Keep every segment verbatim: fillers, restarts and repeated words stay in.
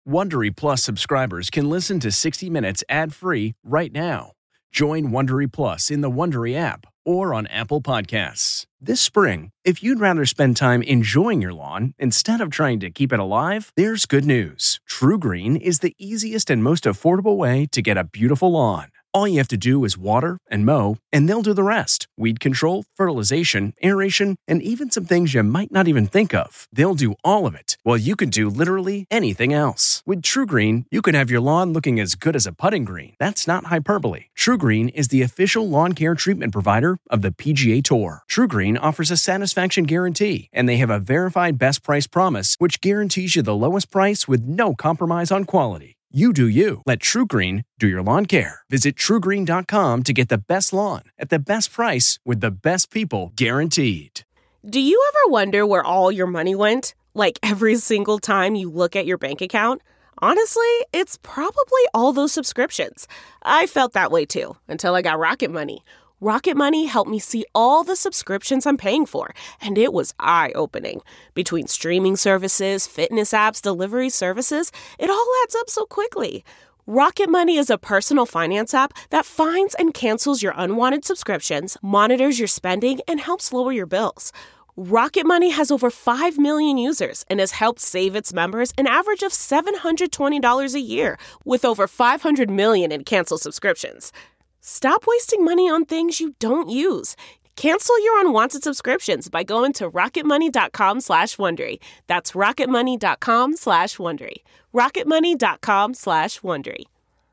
Wondery Plus subscribers can listen to sixty minutes ad-free right now. Join Wondery Plus in the Wondery app or on Apple Podcasts. This spring, if you'd rather spend time enjoying your lawn instead of trying to keep it alive, there's good news. TruGreen is the easiest and most affordable way to get a beautiful lawn. All you have to do is water and mow, and they'll do the rest. Weed control, fertilization, aeration, and even some things you might not even think of. They'll do all of it, while you can do literally anything else. With TruGreen, you can have your lawn looking as good as a putting green. That's not hyperbole. TruGreen is the official lawn care treatment provider of the P G A Tour. TruGreen offers a satisfaction guarantee, and they have a verified best price promise, which guarantees you the lowest price with no compromise on quality. You do you. Let TruGreen do your lawn care. Visit True Green dot com to get the best lawn at the best price with the best people guaranteed. Do you ever wonder where all your money went? Like every single time you look at your bank account? Honestly, it's probably all those subscriptions. I felt that way too, until I got Rocket Money. Rocket Money helped me see all the subscriptions I'm paying for, and it was eye-opening. Between streaming services, fitness apps, delivery services, it all adds up so quickly. Rocket Money is a personal finance app that finds and cancels your unwanted subscriptions, monitors your spending, and helps lower your bills. Rocket Money has over five million users and has helped save its members an average of seven hundred twenty dollars a year, with over five hundred million in canceled subscriptions. Stop wasting money on things you don't use. Cancel your unwanted subscriptions by going to rocketmoney.com slash Wondery. That's rocketmoney.com slash Wondery. rocketmoney.com slash Wondery.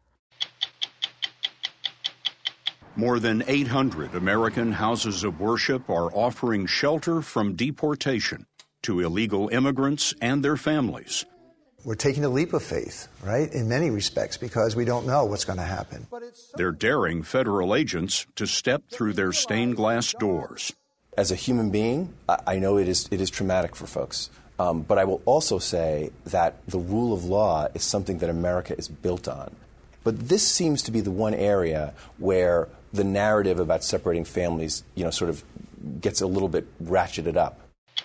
More than eight hundred American houses of worship are offering shelter from deportation to illegal immigrants and their families. We're taking a leap of faith, right, in many respects, because we don't know what's going to happen. They're daring federal agents to step through their stained glass doors. As a human being, I know it is it is traumatic for folks. Um, but I will also say that the rule of law is something that America is built on. But this seems to be the one area where the narrative about separating families, you know, sort of gets a little bit ratcheted up.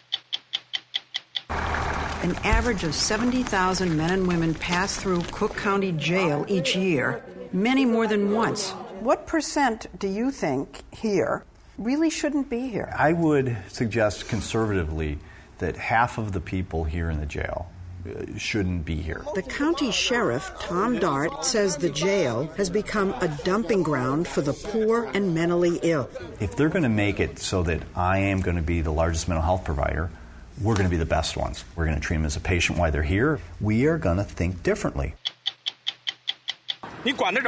An average of seventy thousand men and women pass through Cook County Jail each year, many more than once. What percent do you think here really shouldn't be here? I would suggest conservatively that half of the people here in the jail uh, shouldn't be here. The county sheriff, Tom Dart, says the jail has become a dumping ground for the poor and mentally ill. If they're going to make it so that I am going to be the largest mental health provider, we're going to be the best ones. We're going to treat them as a patient while they're here. We are going to think differently. Ai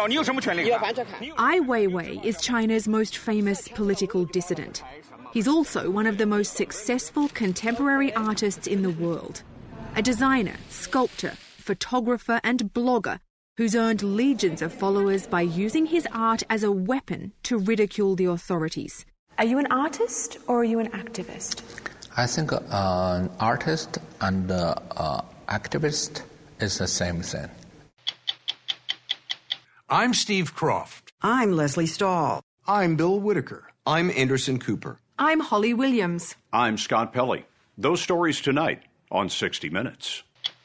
Weiwei is China's most famous political dissident. He's also one of the most successful contemporary artists in the world. A designer, sculptor, photographer and blogger who's earned legions of followers by using his art as a weapon to ridicule the authorities. Are you an artist or are you an activist? I think uh, an artist and uh, uh, activist is the same thing. I'm Steve Croft. I'm Leslie Stahl. I'm Bill Whitaker. I'm Anderson Cooper. I'm Holly Williams. I'm Scott Pelley. Those stories tonight on sixty minutes.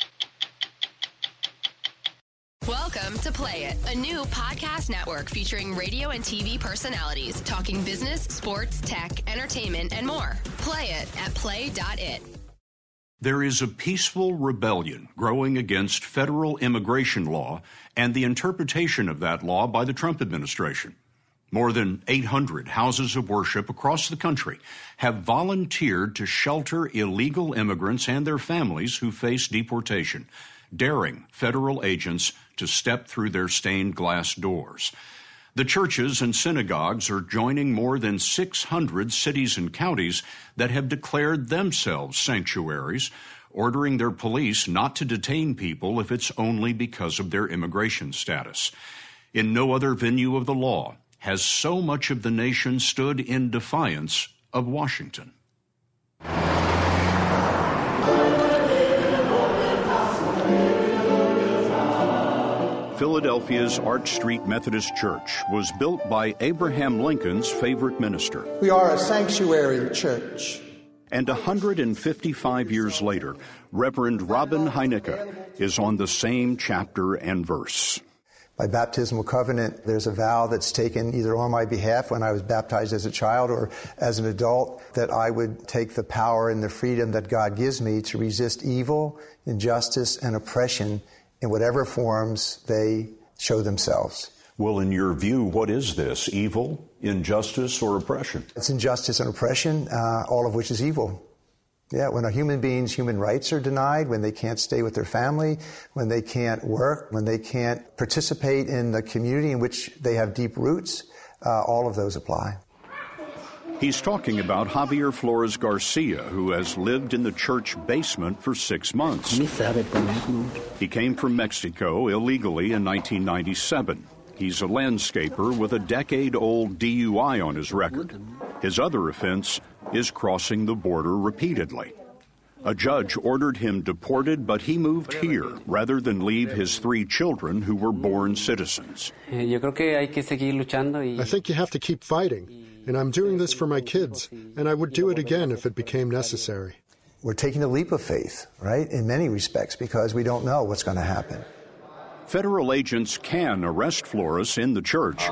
Welcome to Play It, a new podcast network featuring radio and T V personalities talking business, sports, tech, entertainment, and more. Play it at play dot it. There is a peaceful rebellion growing against federal immigration law and the interpretation of that law by the Trump administration. More than eight hundred houses of worship across the country have volunteered to shelter illegal immigrants and their families who face deportation, daring federal agents to step through their stained glass doors. The churches and synagogues are joining more than six hundred cities and counties that have declared themselves sanctuaries, ordering their police not to detain people if it's only because of their immigration status. In no other venue of the law has so much of the nation stood in defiance of Washington. Philadelphia's Arch Street Methodist Church was built by Abraham Lincoln's favorite minister. We are a sanctuary church. And one hundred fifty-five years later, Reverend Robin Heinecke is on the same chapter and verse. By baptismal covenant, there's a vow that's taken either on my behalf when I was baptized as a child or as an adult, that I would take the power and the freedom that God gives me to resist evil, injustice, and oppression in whatever forms they show themselves. Well, in your view, what is this? Evil, injustice, or oppression? It's injustice and oppression, uh, all of which is evil. Yeah, when a human being's human rights are denied, when they can't stay with their family, when they can't work, when they can't participate in the community in which they have deep roots, uh, all of those apply. He's talking about Javier Flores Garcia, who has lived in the church basement for six months. He came from Mexico illegally in nineteen ninety-seven. He's a landscaper with a decade-old D U I on his record. His other offense is crossing the border repeatedly. A judge ordered him deported, but he moved here rather than leave his three children who were born citizens. I think you have to keep fighting, and I'm doing this for my kids, and I would do it again if it became necessary. We're taking a leap of faith, right, in many respects, because we don't know what's going to happen. Federal agents can arrest Flores in the church.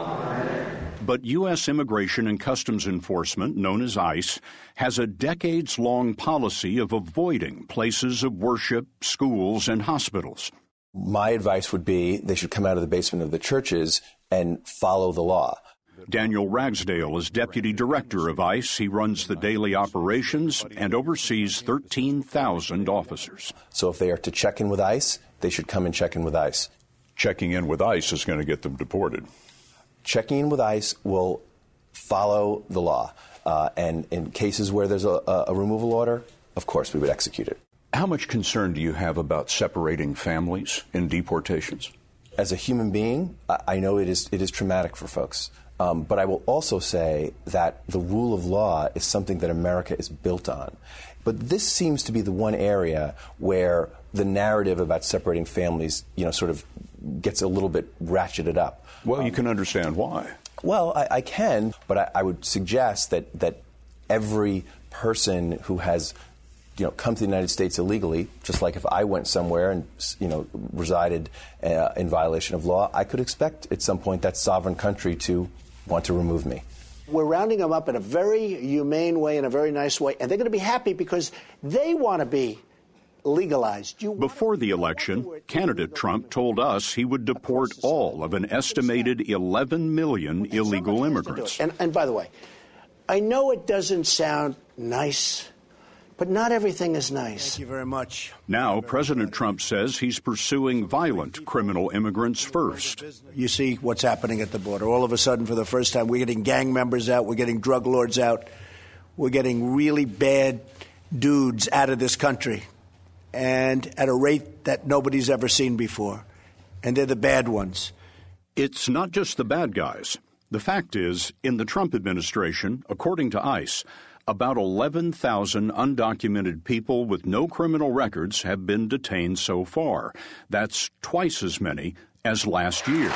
But U S Immigration and Customs Enforcement, known as ICE, has a decades-long policy of avoiding places of worship, schools, and hospitals. My advice would be they should come out of the basement of the churches and follow the law. Daniel Ragsdale is deputy director of ICE. He runs the daily operations and oversees thirteen thousand officers. So if they are to check in with ICE, they should come and check in with ICE. Checking in with ICE is going to get them deported. Checking in with ICE will follow the law. Uh, and in cases where there's a, a removal order, of course, we would execute it. How much concern do you have about separating families in deportations? As a human being, I, I know it is, it is traumatic for folks. Um, but I will also say that the rule of law is something that America is built on. But this seems to be the one area where the narrative about separating families, you know, sort of gets a little bit ratcheted up. Well, you can understand why. Well, I, I can, but I, I would suggest that, that every person who has, you know, come to the United States illegally, just like if I went somewhere and, you know, resided uh, in violation of law, I could expect at some point that sovereign country to want to remove me. We're rounding them up in a very humane way, in a very nice way, and they're going to be happy because they want to be legalized. You Before the election, candidate Trump told us he would deport all of an estimated eleven million illegal immigrants. And, and by the way, I know it doesn't sound nice, but not everything is nice. Thank you very much. Now, President Trump says he's pursuing violent criminal immigrants first. You see what's happening at the border. All of a sudden, for the first time, we're getting gang members out, we're getting drug lords out, we're getting really bad dudes out of this country, and at a rate that nobody's ever seen before. And they're the bad ones. It's not just the bad guys. The fact is, in the Trump administration, according to ICE, about eleven thousand undocumented people with no criminal records have been detained so far. That's twice as many as last year.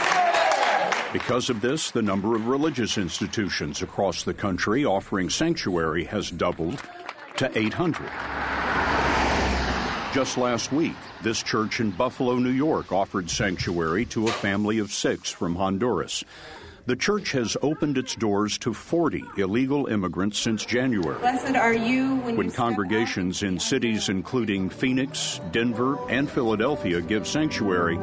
Because of this, the number of religious institutions across the country offering sanctuary has doubled to eight hundred. Just last week, this church in Buffalo, New York, offered sanctuary to a family of six from Honduras. The church has opened its doors to forty illegal immigrants since January. Blessed are you when, when you congregations in cities including Phoenix, Denver, and Philadelphia give sanctuary,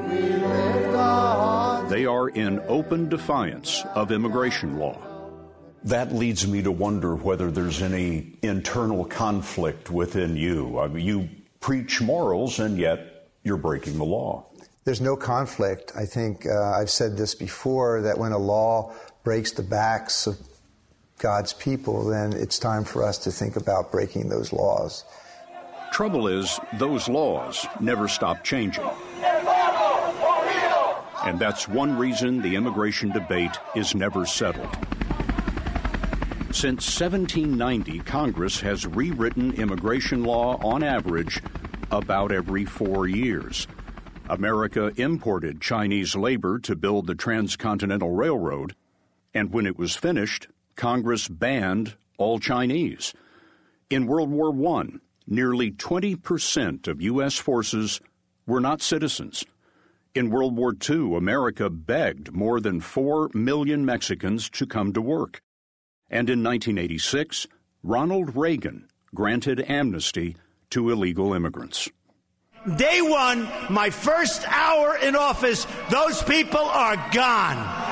they are in open defiance of immigration law. That leads me to wonder whether there's any internal conflict within you. I mean, you preach morals, and yet you're breaking the law. There's no conflict. I think uh, I've said this before, that when a law breaks the backs of God's people, then it's time for us to think about breaking those laws. Trouble is, those laws never stop changing. And that's one reason the immigration debate is never settled. Since seventeen ninety, Congress has rewritten immigration law on average about every four years. America imported Chinese labor to build the Transcontinental Railroad, and when it was finished, Congress banned all Chinese. In World War One, nearly twenty percent of U S forces were not citizens. In World War Two, America begged more than four million Mexicans to come to work. And in nineteen eighty-six, Ronald Reagan granted amnesty to illegal immigrants. Day one, my first hour in office, those people are gone.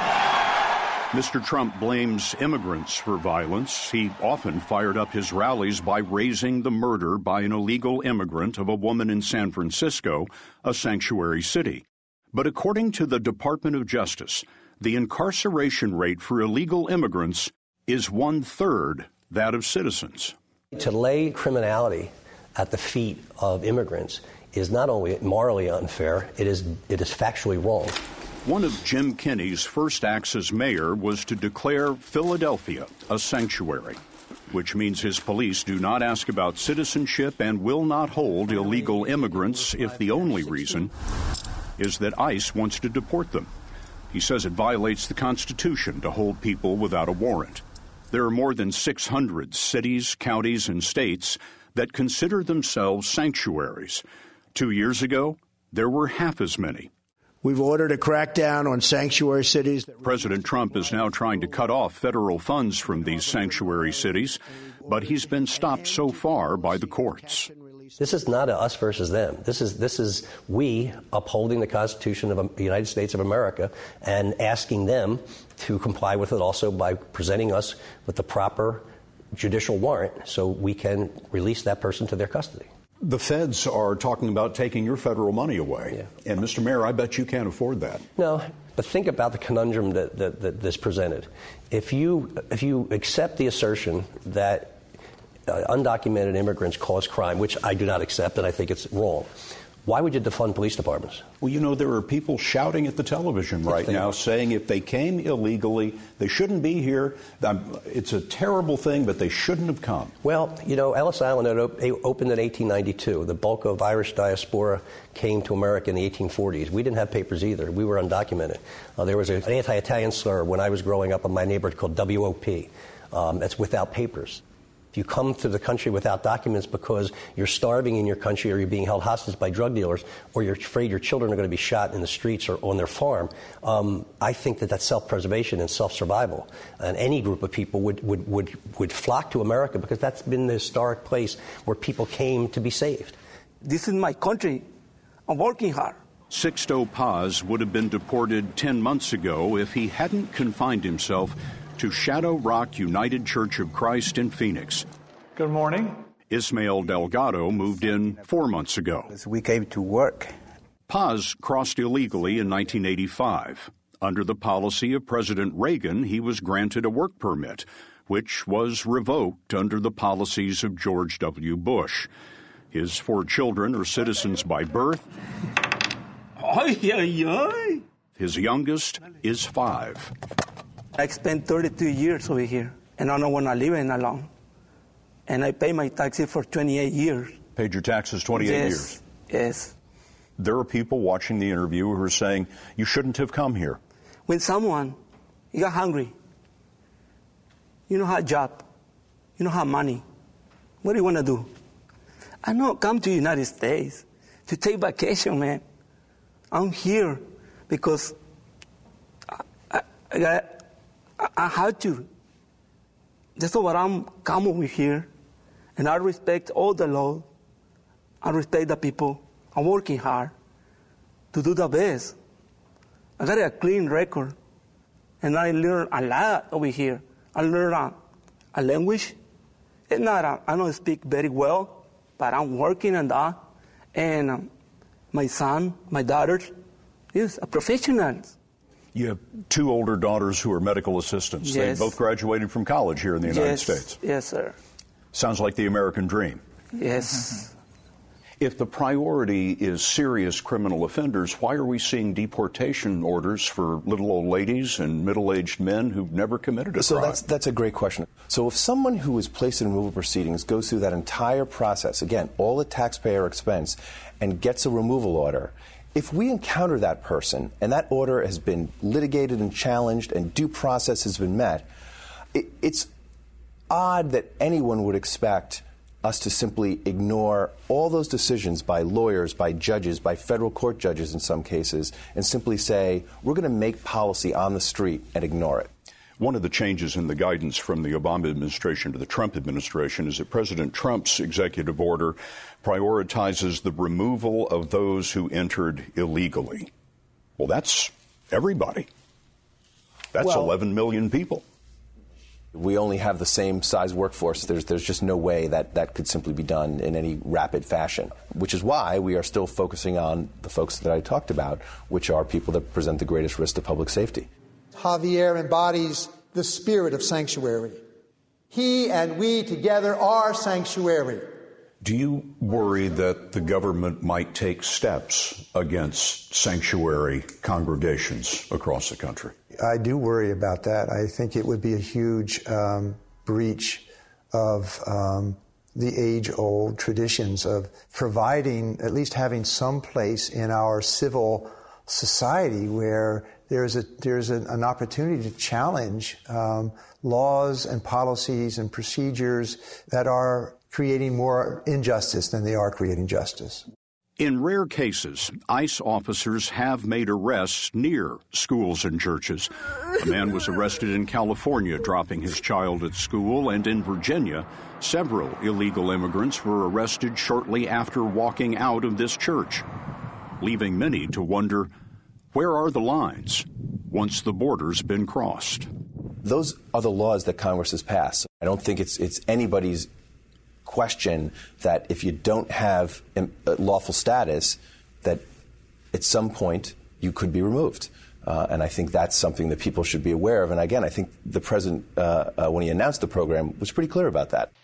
Mister Trump blames immigrants for violence. He often fired up his rallies by raising the murder by an illegal immigrant of a woman in San Francisco, a sanctuary city. But according to the Department of Justice, the incarceration rate for illegal immigrants is one-third that of citizens. To lay criminality at the feet of immigrants is not only morally unfair, it is it is factually wrong. One of Jim Kenney's first acts as mayor was to declare Philadelphia a sanctuary, which means his police do not ask about citizenship and will not hold illegal immigrants if the only reason is that ICE wants to deport them. He says it violates the Constitution to hold people without a warrant. There are more than six hundred cities, counties, and states that consider themselves sanctuaries. Two years ago, there were half as many. We've ordered a crackdown on sanctuary cities. President Trump is now trying to cut off federal funds from these sanctuary cities, but he's been stopped so far by the courts. This is not a us versus them. This is this is we upholding the Constitution of the United States of America and asking them to comply with it also by presenting us with the proper judicial warrant so we can release that person to their custody. The feds are talking about taking your federal money away. Yeah. And, Mister Mayor, I bet you can't afford that. No, but think about the conundrum that, that, that this presented. If you, if you accept the assertion that uh, undocumented immigrants cause crime, which I do not accept and I think it's wrong, why would you defund police departments? Well, you know, there are people shouting at the television right now saying if they came illegally, they shouldn't be here. It's a terrible thing, but they shouldn't have come. Well, you know, Ellis Island opened in eighteen ninety-two. The bulk of Irish diaspora came to America in the eighteen forties. We didn't have papers either. We were undocumented. Uh, there was an anti-Italian slur when I was growing up in my neighborhood called W O P. Um, that's without papers. If you come to the country without documents because you're starving in your country or you're being held hostage by drug dealers or you're afraid your children are going to be shot in the streets or on their farm, um, I think that that's self-preservation and self-survival. And any group of people would, would, would, would flock to America because that's been the historic place where people came to be saved. This is my country. I'm working hard. Sixto Paz would have been deported ten months ago if he hadn't confined himself to Shadow Rock United Church of Christ in Phoenix. Good morning. Ismael Delgado moved in four months ago. We came to work. Paz crossed illegally in nineteen eighty-five. Under the policy of President Reagan, he was granted a work permit, which was revoked under the policies of George W. Bush. His four children are citizens by birth. Ay, ay, ay. His youngest is five. I spent thirty-two years over here, and I don't want to live in alone. And I pay my taxes for twenty-eight years. Paid your taxes twenty-eight yes, years? Yes. There are people watching the interview who are saying, you shouldn't have come here. When someone, you got hungry, you don't have a job, you don't have money, what do you want to do? I don't come to the United States to take vacation, man. I'm here because I, I, I got I had to. That's why I'm come over here, and I respect all the law. I respect the people. I'm working hard to do the best. I got a clean record, and I learn a lot over here. I learn a, a language. It's not a, I don't speak very well, but I'm working on that. And um, my son, my daughter, is a professional. You have two older daughters who are medical assistants. Yes. They both graduated from college here in the United yes. States. Yes, sir. Sounds like the American dream. Yes. If the priority is serious criminal offenders, why are we seeing deportation orders for little old ladies and middle-aged men who've never committed a so crime? So that's, that's a great question. So if someone who is placed in removal proceedings goes through that entire process, again, all at taxpayer expense, and gets a removal order, if we encounter that person and that order has been litigated and challenged and due process has been met, it, it's odd that anyone would expect us to simply ignore all those decisions by lawyers, by judges, by federal court judges in some cases, and simply say, we're going to make policy on the street and ignore it. One of the changes in the guidance from the Obama administration to the Trump administration is that President Trump's executive order prioritizes the removal of those who entered illegally. Well, that's everybody. That's well, eleven million people. We only have the same size workforce. There's, there's just no way that that could simply be done in any rapid fashion, which is why we are still focusing on the folks that I talked about, which are people that present the greatest risk to public safety. Javier embodies the spirit of sanctuary. He and we together are sanctuary. Do you worry that the government might take steps against sanctuary congregations across the country? I do worry about that. I think it would be a huge um, breach of um, the age-old traditions of providing, at least having some place in our civil society where there's a there's an, an opportunity to challenge um, laws and policies and procedures that are creating more injustice than they are creating justice. In rare cases, ICE officers have made arrests near schools and churches. A man was arrested in California dropping his child at school, and in Virginia, several illegal immigrants were arrested shortly after walking out of this church, leaving many to wonder, where are the lines once the border's been crossed? Those are the laws that Congress has passed. I don't think it's it's anybody's question that if you don't have lawful status, that at some point you could be removed. Uh, and I think that's something that people should be aware of. And again, I think the president, uh, uh, when he announced the program, was pretty clear about that.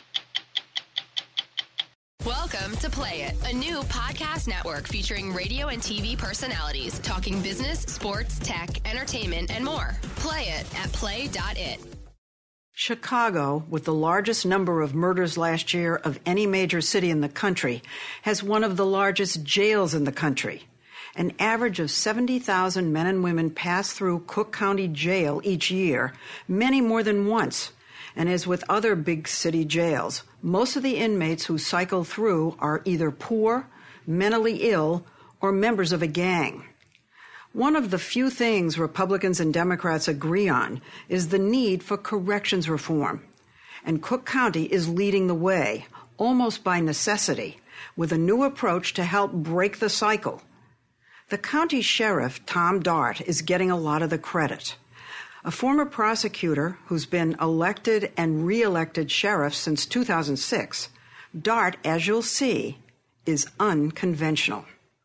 Welcome to Play It, a new podcast network featuring radio and T V personalities talking business, sports, tech, entertainment, and more. Play it at play dot it. Chicago, with the largest number of murders last year of any major city in the country, has one of the largest jails in the country. An average of seventy thousand men and women pass through Cook County Jail each year, many more than once. And as with other big city jails, most of the inmates who cycle through are either poor, mentally ill, or members of a gang. One of the few things Republicans and Democrats agree on is the need for corrections reform. And Cook County is leading the way, almost by necessity, with a new approach to help break the cycle. The county sheriff, Tom Dart, is getting a lot of the credit. A former prosecutor who's been elected and re-elected sheriff since two thousand six, Dart, as you'll see, is unconventional.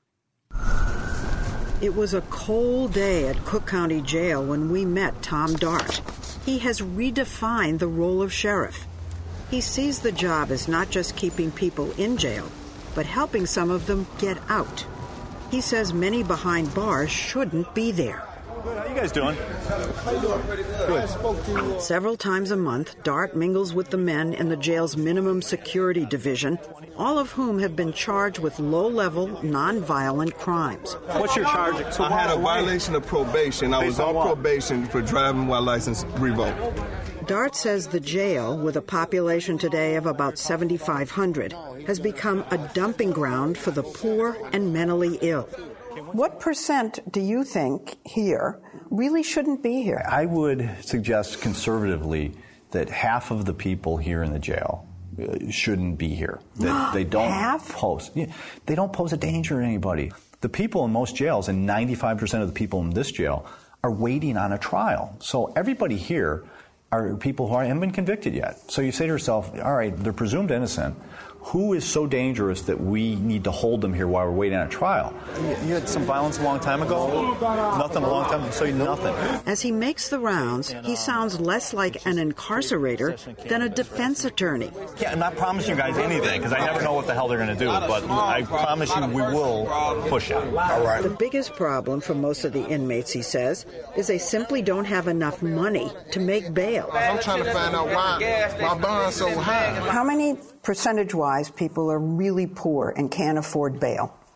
It was a cold day at Cook County Jail when we met Tom Dart. He has redefined the role of sheriff. He sees the job as not just keeping people in jail, but helping some of them get out. He says many behind bars shouldn't be there. Good. How you guys doing? How you doing? Good. Several times a month, Dart mingles with the men in the jail's minimum security division, all of whom have been charged with low-level, non-violent crimes. What's your charge? So I had a violation of probation. I was on probation for driving while license revoked. Dart says the jail, with a population today of about seventy-five hundred, has become a dumping ground for the poor and mentally ill. What percent do you think here really shouldn't be here? I would suggest conservatively that half of the people here in the jail uh, shouldn't be here. That they don't half? pose. Yeah, they don't pose a danger to anybody. The people in most jails, and ninety-five percent of the people in this jail, are waiting on a trial. So everybody here are people who haven't been convicted yet. So you say to yourself, all right, they're presumed innocent. Who is so dangerous that we need to hold them here while we're waiting on a trial? You had some violence a long time ago? Nothing a long time, so you nothing. As he makes the rounds, he sounds less like an incarcerator than a defense attorney. Yeah, I'm not promising you guys anything, because I never know what the hell they're going to do, but I promise you we will push it. All right. The biggest problem for most of the inmates, he says, is they simply don't have enough money to make bail. I'm trying to find out why my bond's so high. How many percentage-wise people are really poor and can't afford bail?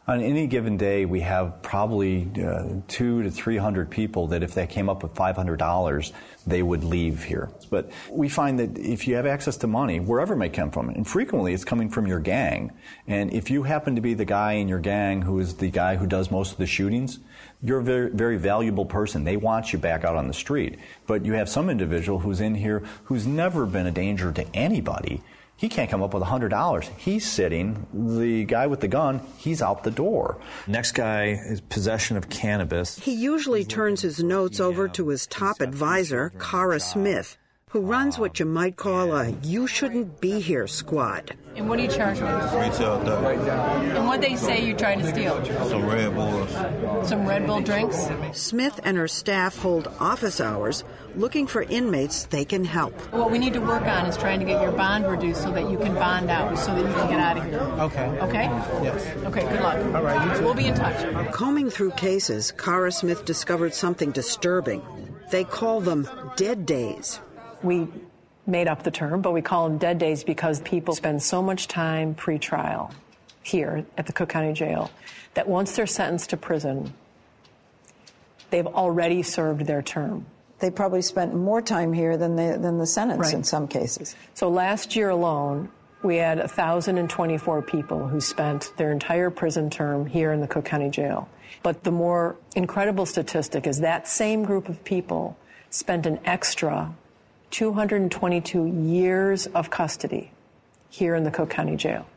On any given day, we have probably uh, two to three hundred people that if they came up with five hundred dollars, they would leave here. But we find that if you have access to money, wherever it may come from, and frequently it's coming from your gang, and if you happen to be the guy in your gang who is the guy who does most of the shootings, you're a very, very valuable person. They want you back out on the street. But you have some individual who's in here who's never been a danger to anybody. He can't come up with one hundred dollars. He's sitting. The guy with the gun, he's out the door. Next guy is possession of cannabis. He usually turns his notes over to his top advisor, Cara Smith, who runs what you might call a you shouldn't be here squad. And what are you charged with? Retail theft. And what they say you tried to steal? Some Red Bulls. Some Red Bull drinks? Smith and her staff hold office hours looking for inmates they can help. What we need to work on is trying to get your bond reduced so that you can bond out, so that you can get out of here. Okay. Okay? Yes. Okay, good luck. All right, you too. We'll be in touch. Combing through cases, Cara Smith discovered something disturbing. They call them dead days. We made up the term, but we call them dead days because people spend so much time pre-trial here at the Cook County Jail that once they're sentenced to prison, they've already served their term. They probably spent more time here than the, than the sentence Right. in some cases. So last year alone, we had one thousand twenty-four people who spent their entire prison term here in the Cook County Jail. But the more incredible statistic is that same group of people spent an extra two hundred twenty-two years of custody here in the Cook County Jail.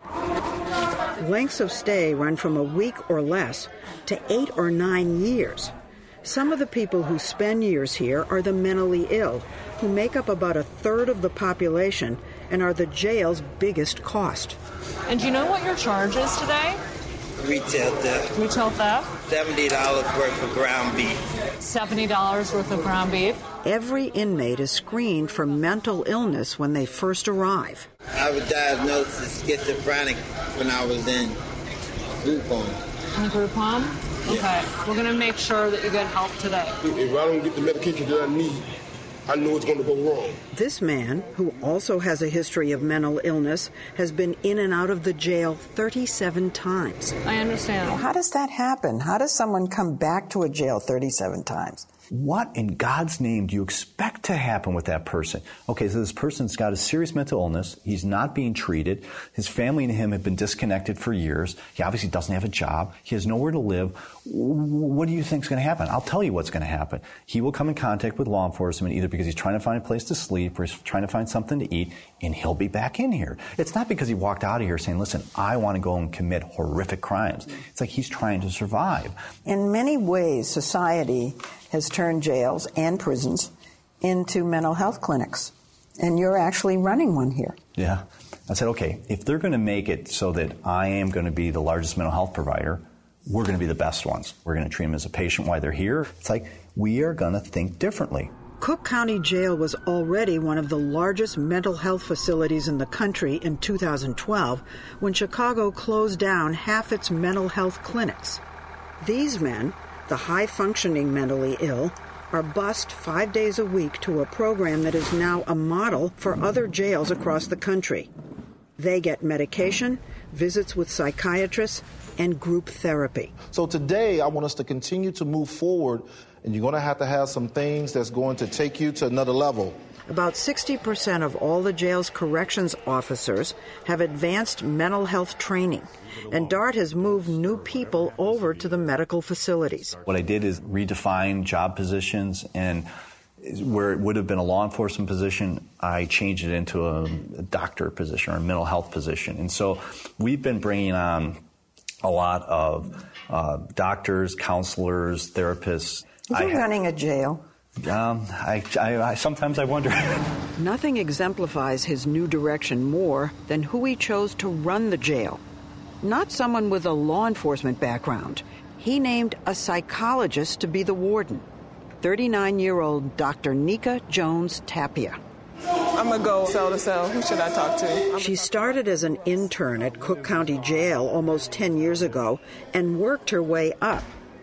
Lengths of stay run from a week or less to eight or nine years. Some of the people who spend years here are the mentally ill, who make up about a third of the population and are the jail's biggest cost. And do you know what your charge is today? Retail theft. Retail theft? seventy dollars worth of ground beef. seventy dollars worth of ground beef. Every inmate is screened for mental illness when they first arrive. I was diagnosed as schizophrenic when I was in group home. In group home? Okay. Yeah. We're going to make sure that you get help today. If I don't get the medication that I need, I know it's going to go wrong. This man, who also has a history of mental illness, has been in and out of the jail thirty-seven times. I understand. How does that happen? How does someone come back to a jail thirty-seven times? What in God's name do you expect to happen with that person? Okay, so this person's got a serious mental illness. He's not being treated. His family and him have been disconnected for years. He obviously doesn't have a job. He has nowhere to live. What do you think is going to happen? I'll tell you what's going to happen. He will come in contact with law enforcement either because he's trying to find a place to sleep or he's trying to find something to eat, and he'll be back in here. It's not because he walked out of here saying, listen, I want to go and commit horrific crimes. It's like he's trying to survive. In many ways, society has turned jails and prisons into mental health clinics. And you're actually running one here. Yeah. I said, okay, if they're going to make it so that I am going to be the largest mental health provider, we're going to be the best ones. We're going to treat them as a patient while they're here. It's like, we are going to think differently. Cook County Jail was already one of the largest mental health facilities in the country in two thousand twelve when Chicago closed down half its mental health clinics. These men, the high-functioning mentally ill, are bused five days a week to a program that is now a model for other jails across the country. They get medication, visits with psychiatrists, and group therapy. So today, I want us to continue to move forward, and you're going to have to have some things that's going to take you to another level. About sixty percent of all the jail's corrections officers have advanced mental health training, and DART has moved new people over to the medical facilities. What I did is redefine job positions, and where it would have been a law enforcement position, I changed it into a doctor position or a mental health position. And so we've been bringing on a lot of uh, doctors, counselors, therapists. Are you running a jail? Um, I, I, I sometimes I wonder. Nothing exemplifies his new direction more than who he chose to run the jail. Not someone with a law enforcement background. He named a psychologist to be the warden, thirty-nine-year-old Doctor Nika Jones Tapia. I'm going to go cell to cell. Who should I talk to? She started as an intern at Cook County Jail almost ten years ago and worked her way up.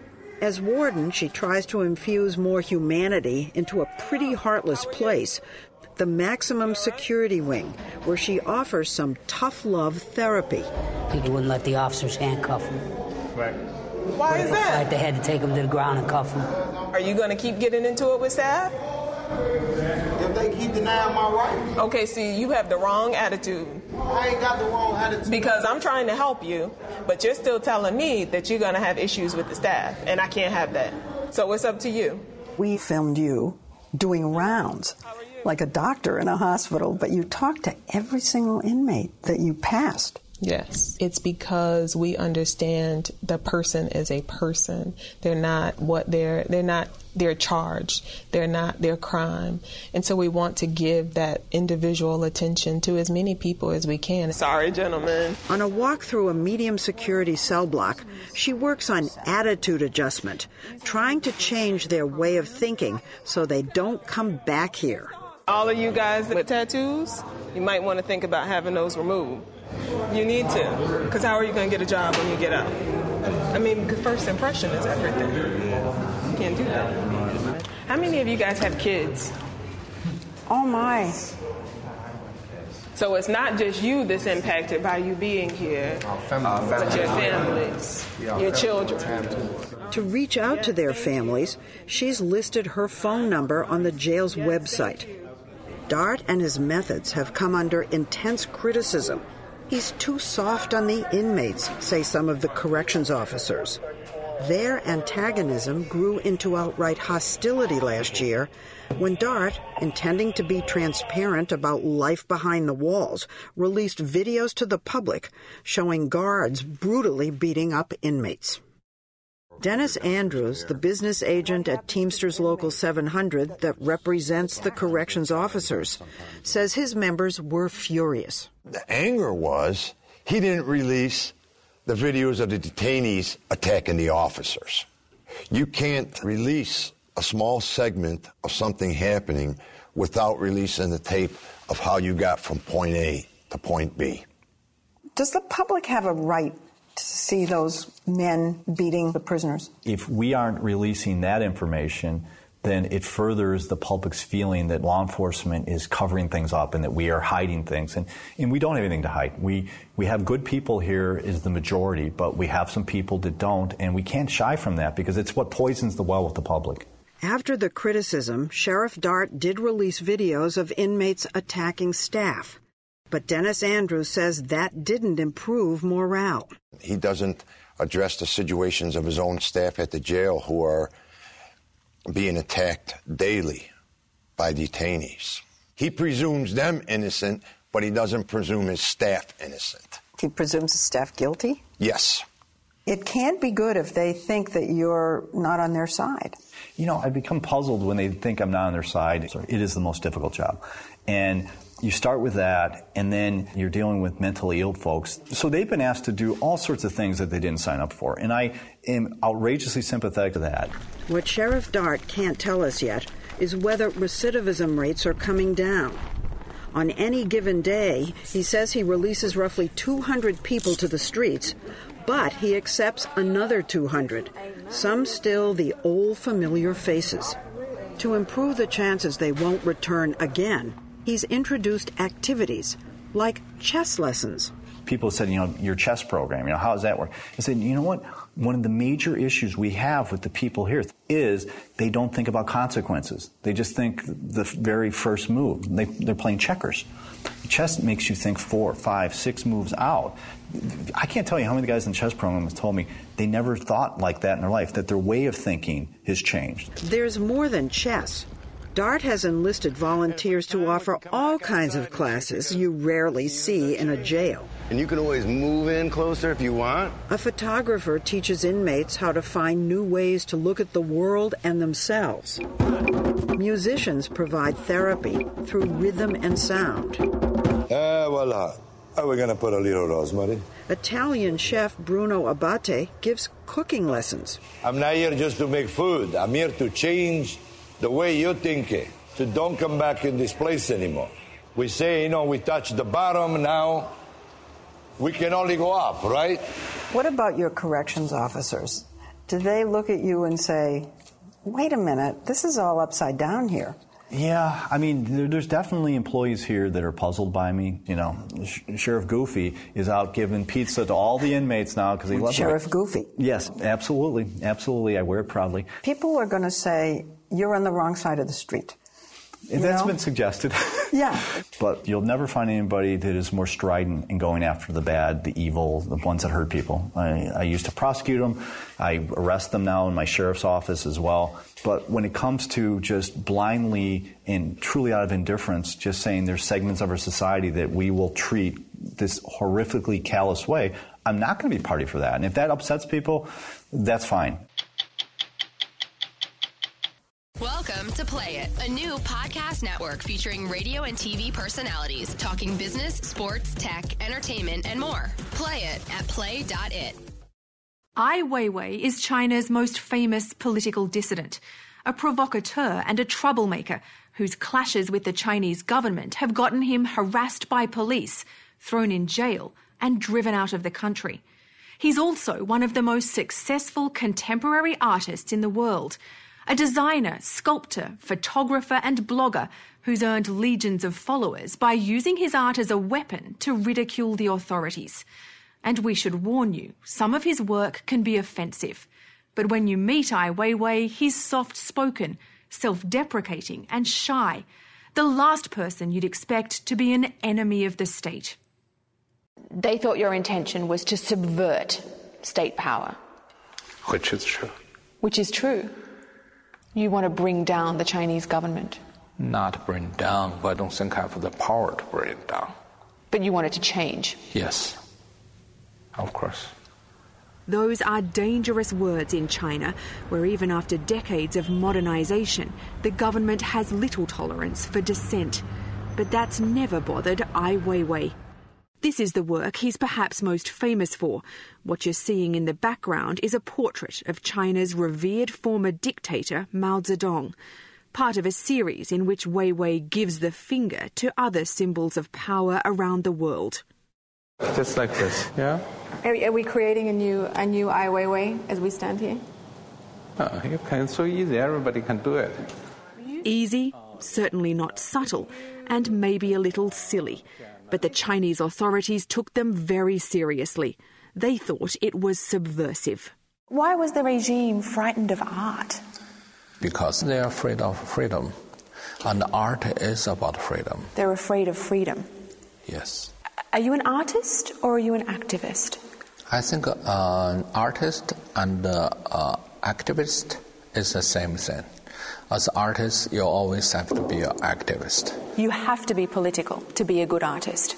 As warden, she tries to infuse more humanity into a pretty heartless place, the maximum security wing, where she offers some tough love therapy. People wouldn't let the officers handcuff them. Why is that? Like they had to take him to the ground and cuff him. Are you going to keep getting into it with staff? If they keep denying my rights. Okay, see, you have the wrong attitude. I ain't got the wrong attitude. Because I'm trying to help you, but you're still telling me that you're going to have issues with the staff, and I can't have that. So it's up to you. We filmed you doing rounds like a doctor in a hospital, but you talked to every single inmate that you passed. Yes. It's because we understand the person as a person. They're not what they're, they're not their charge. They're not their crime. And so we want to give that individual attention to as many people as we can. Sorry, gentlemen. On a walk through a medium security cell block, she works on attitude adjustment, trying to change their way of thinking so they don't come back here. All of you guys with tattoos, you might want to think about having those removed. You need to, because how are you going to get a job when you get out? I mean, first impression is everything. You can't do that. How many of you guys have kids? Oh, my. So it's not just you that's impacted by you being here, but your families, your children. To reach out to their families, she's listed her phone number on the jail's website. Dart and his methods have come under intense criticism. He's too soft on the inmates, say some of the corrections officers. Their antagonism grew into outright hostility last year when Dart, intending to be transparent about life behind the walls, released videos to the public showing guards brutally beating up inmates. Dennis Andrews, the business agent at Teamsters Local seven hundred that represents the corrections officers, says his members were furious. The anger was he didn't release the videos of the detainees attacking the officers. You can't release a small segment of something happening without releasing the tape of how you got from point A to point B. Does the public have a right to see those men beating the prisoners? If we aren't releasing that information, then it furthers the public's feeling that law enforcement is covering things up and that we are hiding things. And, and we don't have anything to hide. We, we have good people here is the majority, but we have some people that don't, and we can't shy from that because it's what poisons the well with the public. After the criticism, Sheriff Dart did release videos of inmates attacking staff. But Dennis Andrews says that didn't improve morale. He doesn't address the situations of his own staff at the jail who are being attacked daily by detainees. He presumes them innocent, but he doesn't presume his staff innocent. He presumes his staff guilty? Yes. It can't be good if they think that you're not on their side. You know, I become puzzled when they think I'm not on their side. It is the most difficult job. And you start with that, and then you're dealing with mentally ill folks. So they've been asked to do all sorts of things that they didn't sign up for, and I am outrageously sympathetic to that. What Sheriff Dart can't tell us yet is whether recidivism rates are coming down. On any given day, he says he releases roughly two hundred people to the streets, but he accepts another two hundred, some still the old familiar faces. To improve the chances they won't return again, he's introduced activities like chess lessons. People said, you know, your chess program, you know, how does that work? I said, you know what? One of the major issues we have with the people here is they don't think about consequences. They just think the very first move. They, they're playing checkers. Chess makes you think four, five, six moves out. I can't tell you how many guys in the chess program have told me they never thought like that in their life, that their way of thinking has changed. There's more than chess. Dart has enlisted volunteers to offer all kinds of classes you rarely see in a jail. And you can always move in closer if you want. A photographer teaches inmates how to find new ways to look at the world and themselves. Musicians provide therapy through rhythm and sound. Ah, uh, voila. Are we going to put a little rosemary? Italian chef Bruno Abate gives cooking lessons. I'm not here just to make food. I'm here to change the way you think it, so don't come back in this place anymore. We say, you know, we touched the bottom, now we can only go up, right? What about your corrections officers? Do they look at you and say, wait a minute, this is all upside down here? Yeah, I mean, there, there's definitely employees here that are puzzled by me. You know, Sh- Sheriff Goofy is out giving pizza to all the inmates now because he loves Sheriff it. Goofy. Yes, absolutely, absolutely. I wear it proudly. People are going to say you're on the wrong side of the street. You That's know? been suggested. Yeah. But you'll never find anybody that is more strident in going after the bad, the evil, the ones that hurt people. I, I used to prosecute them. I arrest them now in my sheriff's office as well. But when it comes to just blindly and truly out of indifference, just saying there's segments of our society that we will treat this horrifically callous way, I'm not going to be party for that. And if that upsets people, that's fine. Welcome to Play It, a new podcast network featuring radio and T V personalities talking business, sports, tech, entertainment, and more. Play it at play dot it. Ai Weiwei is China's most famous political dissident, a provocateur and a troublemaker whose clashes with the Chinese government have gotten him harassed by police, thrown in jail, and driven out of the country. He's also one of the most successful contemporary artists in the world, a designer, sculptor, photographer and blogger who's earned legions of followers by using his art as a weapon to ridicule the authorities. And we should warn you, some of his work can be offensive. But when you meet Ai Weiwei, he's soft-spoken, self-deprecating and shy, the last person you'd expect to be an enemy of the state. They thought your intention was to subvert state power. Which is true. Which is true. You want to bring down the Chinese government. Not bring down, but I don't think I have the power to bring it down. But you want it to change. Yes, of course. Those are dangerous words in China, where even after decades of modernization, the government has little tolerance for dissent. But that's never bothered Ai Weiwei. This is the work he's perhaps most famous for. What you're seeing in the background is a portrait of China's revered former dictator Mao Zedong, part of a series in which Weiwei gives the finger to other symbols of power around the world. Just like this, yeah? Are, are we creating a new a new Ai Weiwei as we stand here? Uh, you can, it's so easy, everybody can do it. Easy, certainly not subtle, and maybe a little silly. But the Chinese authorities took them very seriously. They thought it was subversive. Why was the regime frightened of art? Because they're afraid of freedom. And art is about freedom. They're afraid of freedom. Yes. Are you an artist or are you an activist? I think uh, an artist and uh, uh, activist is the same thing. As an artist, you always have to be an activist. You have to be political to be a good artist.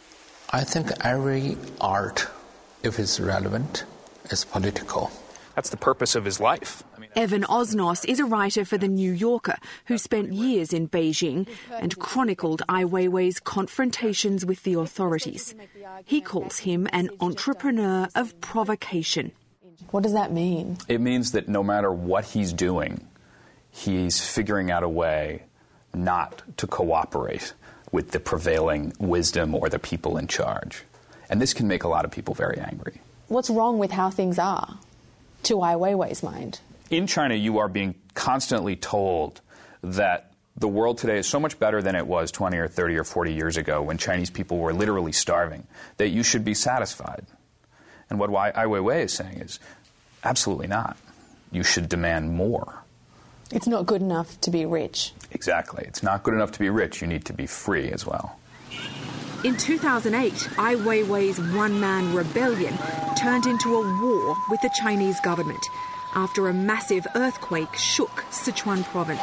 I think every art, if it's relevant, is political. That's the purpose of his life. I mean, Evan Osnos is a writer for The New Yorker who spent years in Beijing and chronicled Ai Weiwei's confrontations with the authorities. He calls him an entrepreneur of provocation. What does that mean? It means that no matter what he's doing, he's figuring out a way not to cooperate with the prevailing wisdom or the people in charge. And this can make a lot of people very angry. What's wrong with how things are, to Ai Weiwei's mind? In China, you are being constantly told that the world today is so much better than it was twenty or thirty or forty years ago when Chinese people were literally starving, that you should be satisfied. And what Ai Weiwei is saying is, absolutely not. You should demand more. It's not good enough to be rich. Exactly. It's not good enough to be rich. You need to be free as well. In two thousand eight, Ai Weiwei's one-man rebellion turned into a war with the Chinese government after a massive earthquake shook Sichuan province.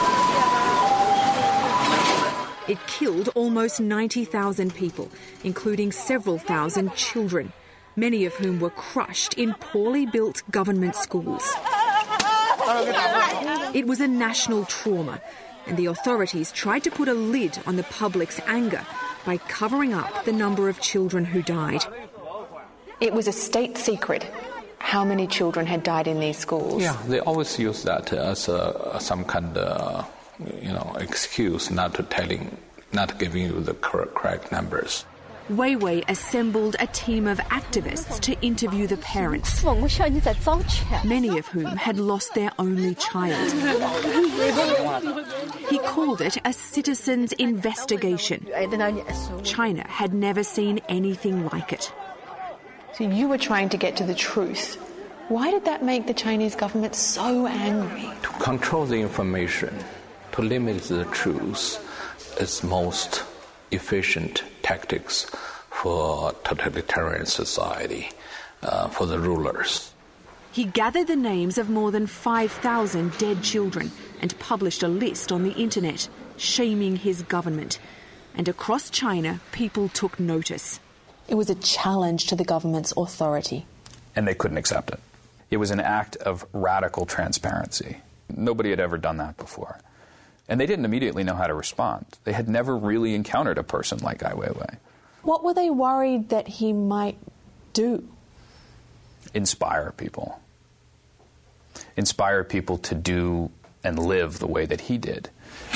It killed almost ninety thousand people, including several thousand children, many of whom were crushed in poorly built government schools. It was a national trauma, and the authorities tried to put a lid on the public's anger by covering up the number of children who died. It was a state secret how many children had died in these schools. Yeah, they always use that as a, some kind of, you know, excuse not to telling, not giving you the correct numbers. Weiwei assembled a team of activists to interview the parents, many of whom had lost their only child. He called it a citizen's investigation. China had never seen anything like it. So you were trying to get to the truth. Why did that make the Chinese government so angry? To control the information, to limit the truth, is most efficient tactics for totalitarian society, uh, for the rulers. He gathered the names of more than five thousand dead children and published a list on the internet, shaming his government. And across China, people took notice. It was a challenge to the government's authority. And they couldn't accept it. It was an act of radical transparency. Nobody had ever done that before. And they didn't immediately know how to respond. They had never really encountered a person like Ai Weiwei. What were they worried that he might do? Inspire people. Inspire people to do and live the way that he did.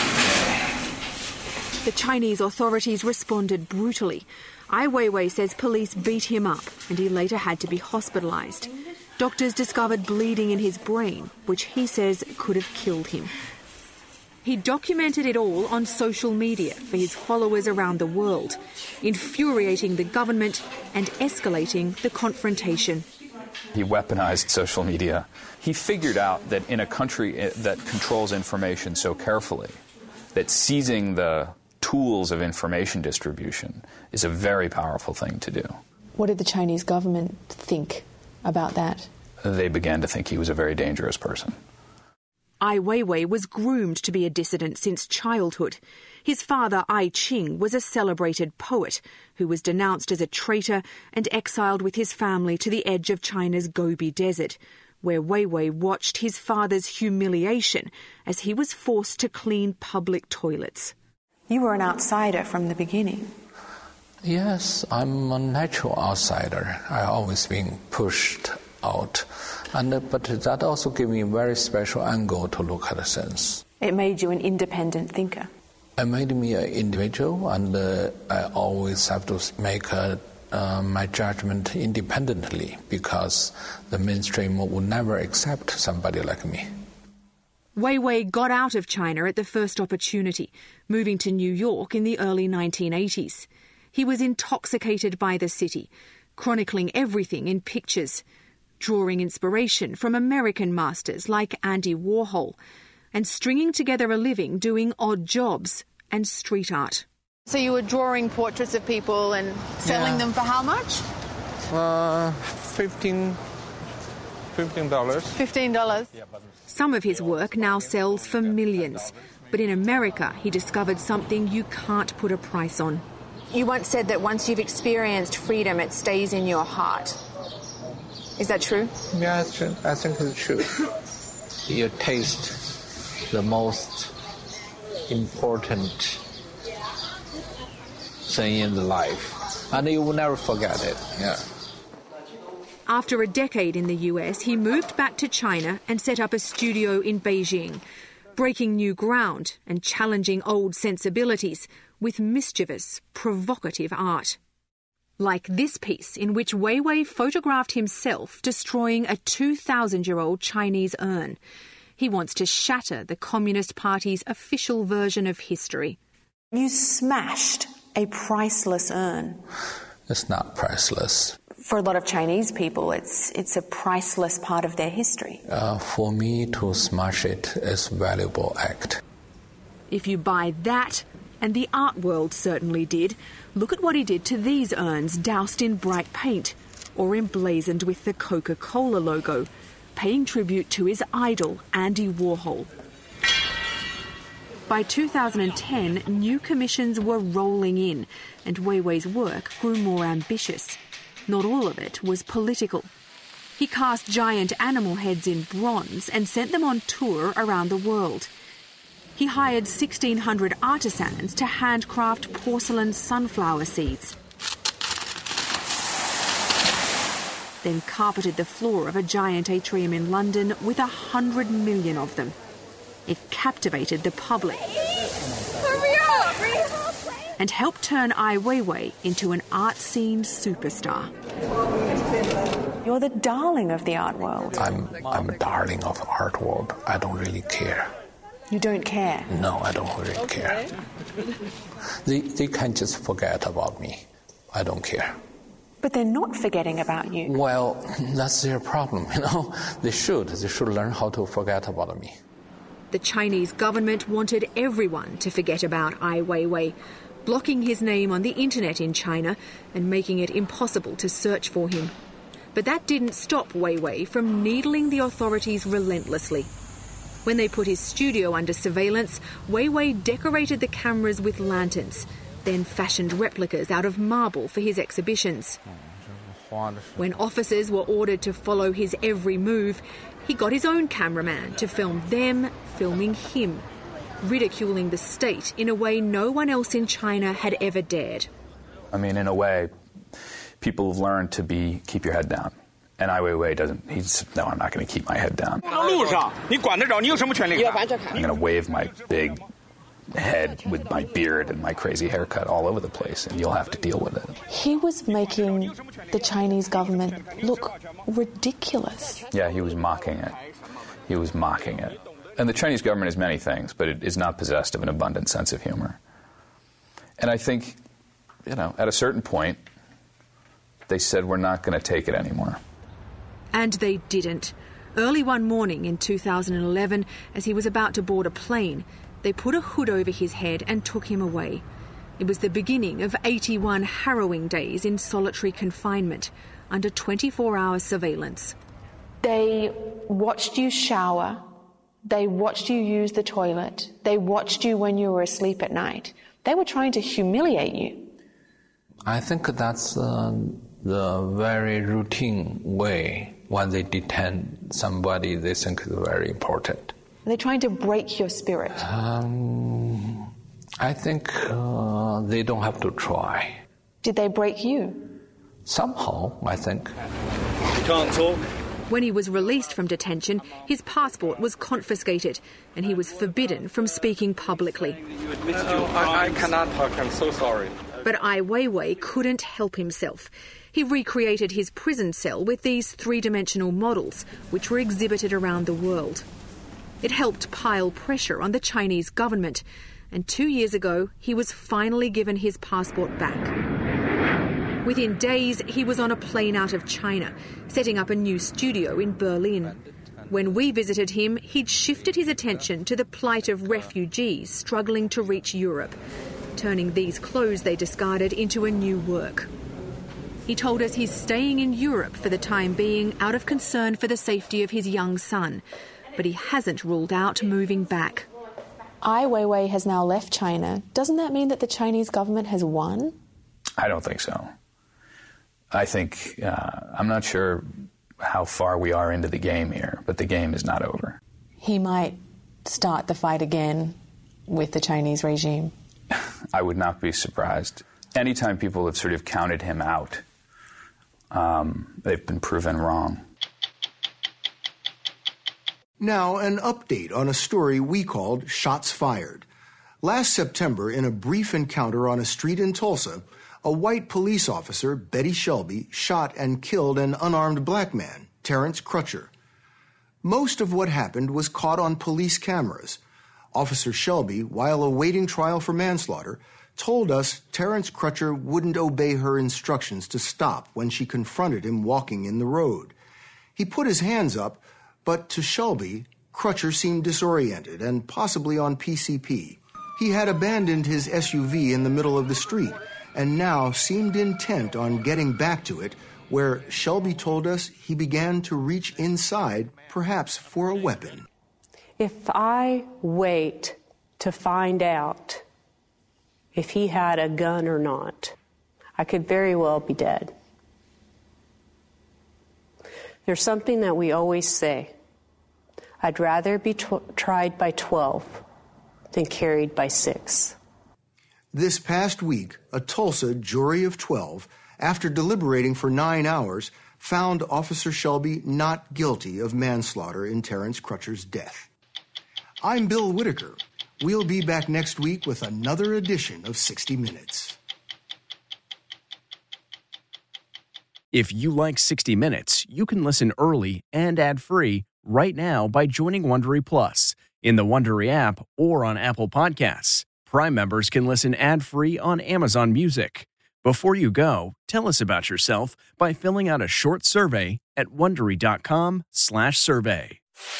The Chinese authorities responded brutally. Ai Weiwei says police beat him up and he later had to be hospitalised. Doctors discovered bleeding in his brain, which he says could have killed him. He documented it all on social media for his followers around the world, infuriating the government and escalating the confrontation. He weaponized social media. He figured out that in a country that controls information so carefully, that seizing the tools of information distribution is a very powerful thing to do. What did the Chinese government think about that? They began to think he was a very dangerous person. Ai Weiwei was groomed to be a dissident since childhood. His father, Ai Qing, was a celebrated poet who was denounced as a traitor and exiled with his family to the edge of China's Gobi Desert, where Weiwei watched his father's humiliation as he was forced to clean public toilets. You were an outsider from the beginning. Yes, I'm a natural outsider. I've always been pushed out. And, uh, but that also gave me a very special angle to look at things. It made you an independent thinker. It made me an individual, and uh, I always have to make a, uh, my judgment independently because the mainstream would never accept somebody like me. Weiwei got out of China at the first opportunity, moving to New York in the early nineteen eighties. He was intoxicated by the city, chronicling everything in pictures, drawing inspiration from American masters like Andy Warhol, and stringing together a living doing odd jobs and street art. So you were drawing portraits of people and selling Yeah. them for how much? Uh, fifteen, fifteen dollars. Fifteen dollars. Some of his work now sells for millions, but in America he discovered something you can't put a price on. You once said that once you've experienced freedom, it stays in your heart. Is that true? Yeah, it's true. I think it's true. You taste the most important thing in the life, and you will never forget it. Yeah. After a decade in the U S, he moved back to China and set up a studio in Beijing, breaking new ground and challenging old sensibilities with mischievous, provocative art. Like this piece in which Weiwei photographed himself destroying a two thousand year old Chinese urn. He wants to shatter the Communist Party's official version of history. You smashed a priceless urn. It's not priceless. For a lot of Chinese people, it's it's a priceless part of their history. Uh, for me to smash it is a valuable act. If you buy that, and the art world certainly did, look at what he did to these urns doused in bright paint or emblazoned with the Coca-Cola logo, paying tribute to his idol, Andy Warhol. By two thousand ten, new commissions were rolling in, and Weiwei's work grew more ambitious. Not all of it was political. He cast giant animal heads in bronze and sent them on tour around the world. He hired sixteen hundred artisans to handcraft porcelain sunflower seeds, then carpeted the floor of a giant atrium in London with a hundred million of them. It captivated the public. Hurry up! and helped turn Ai Weiwei into an art scene superstar. You're the darling of the art world. I'm, I'm a darling of the art world. I don't really care. You don't care? No, I don't really care. They, they can just forget about me. I don't care. But they're not forgetting about you. Well, that's their problem, you know. They should. They should learn how to forget about me. The Chinese government wanted everyone to forget about Ai Weiwei, blocking his name on the internet in China and making it impossible to search for him. But that didn't stop Weiwei from needling the authorities relentlessly. When they put his studio under surveillance, Weiwei decorated the cameras with lanterns, then fashioned replicas out of marble for his exhibitions. When officers were ordered to follow his every move, he got his own cameraman to film them filming him, ridiculing the state in a way no one else in China had ever dared. I mean, in a way, people have learned to be keep your head down. And Ai Weiwei doesn't, he's, no, I'm not going to keep my head down. I'm going to wave my big head with my beard and my crazy haircut all over the place, and you'll have to deal with it. He was making the Chinese government look ridiculous. Yeah, he was mocking it. He was mocking it. And the Chinese government is many things, but it is not possessed of an abundant sense of humor. And I think, you know, at a certain point, they said, we're not going to take it anymore. And they didn't. Early one morning in two thousand eleven, as he was about to board a plane, they put a hood over his head and took him away. It was the beginning of eighty-one harrowing days in solitary confinement, under twenty-four hour surveillance. They watched you shower. They watched you use the toilet. They watched you when you were asleep at night. They were trying to humiliate you. I think that's uh, the very routine way when they detain somebody they think is very important. They're trying to break your spirit. Um, I think uh, they don't have to try. Did they break you? Somehow, I think. You can't talk. When he was released from detention, his passport was confiscated and he was forbidden from speaking publicly. No, I, I cannot talk. I'm so sorry. But Ai Weiwei couldn't help himself. He recreated his prison cell with these three-dimensional models, which were exhibited around the world. It helped pile pressure on the Chinese government, and two years ago, he was finally given his passport back. Within days, he was on a plane out of China, setting up a new studio in Berlin. When we visited him, he'd shifted his attention to the plight of refugees struggling to reach Europe, turning these clothes they discarded into a new work. He told us he's staying in Europe for the time being out of concern for the safety of his young son, but he hasn't ruled out moving back. Ai Weiwei has now left China. Doesn't that mean that the Chinese government has won? I don't think so. I think, uh, I'm not sure how far we are into the game here, but the game is not over. He might start the fight again with the Chinese regime. I would not be surprised. Anytime people have sort of counted him out, um, they've been proven wrong. Now, an update on a story we called Shots Fired. Last September, in a brief encounter on a street in Tulsa, a white police officer, Betty Shelby, shot and killed an unarmed black man, Terrence Crutcher. Most of what happened was caught on police cameras. Officer Shelby, while awaiting trial for manslaughter, told us Terrence Crutcher wouldn't obey her instructions to stop when she confronted him walking in the road. He put his hands up, but to Shelby, Crutcher seemed disoriented and possibly on P C P. He had abandoned his S U V in the middle of the street and now seemed intent on getting back to it, where Shelby told us he began to reach inside, perhaps for a weapon. If I wait to find out if he had a gun or not, I could very well be dead. There's something that we always say. I'd rather be tw- tried by twelve than carried by six. This past week, a Tulsa jury of twelve, after deliberating for nine hours, found Officer Shelby not guilty of manslaughter in Terrence Crutcher's death. I'm Bill Whitaker. We'll be back next week with another edition of sixty minutes. If you like sixty minutes, you can listen early and ad-free right now by joining Wondery Plus in the Wondery app or on Apple Podcasts. Prime members can listen ad-free on Amazon Music. Before you go, tell us about yourself by filling out a short survey at Wondery.com slash survey.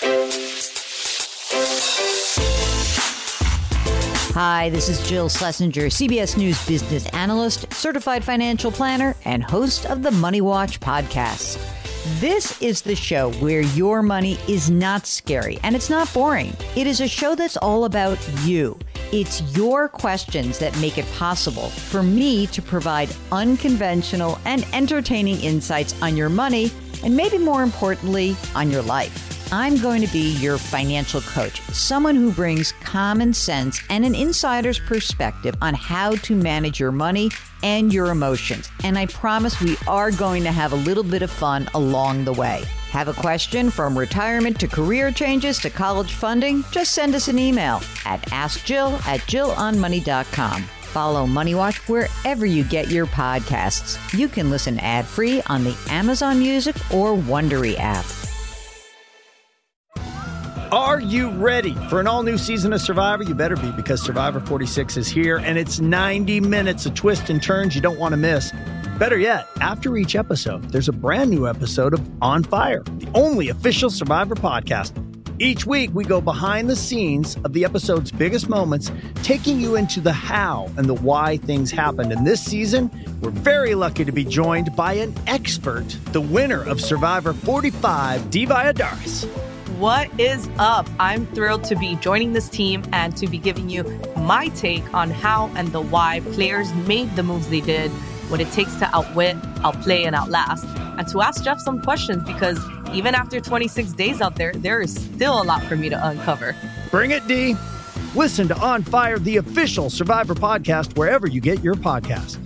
Hi, this is Jill Schlesinger, C B S News business analyst, certified financial planner, and host of the Money Watch podcast. This is the show where your money is not scary and it's not boring. It is a show that's all about you. It's your questions that make it possible for me to provide unconventional and entertaining insights on your money, and maybe more importantly, on your life. I'm going to be your financial coach, someone who brings common sense and an insider's perspective on how to manage your money and your emotions. And I promise we are going to have a little bit of fun along the way. Have a question from retirement to career changes to college funding? Just send us an email at ask jill at jill on money dot com. Follow Money Watch wherever you get your podcasts. You can listen ad-free on the Amazon Music or Wondery app. Are you ready for an all-new season of Survivor? You better be, because Survivor forty-six is here, and it's ninety minutes of twists and turns you don't want to miss. Better yet, after each episode, there's a brand new episode of On Fire, the only official Survivor podcast. Each week, we go behind the scenes of the episode's biggest moments, taking you into the how and the why things happened. And this season, we're very lucky to be joined by an expert, the winner of Survivor forty-five, Dee Valladares. What is up? I'm thrilled to be joining this team and to be giving you my take on how and the why players made the moves they did, what it takes to outwit, outplay, and outlast, and to ask Jeff some questions, because even after twenty-six days out there, there is still a lot for me to uncover. Bring it, Dee. Listen to On Fire, the official Survivor podcast, wherever you get your podcasts.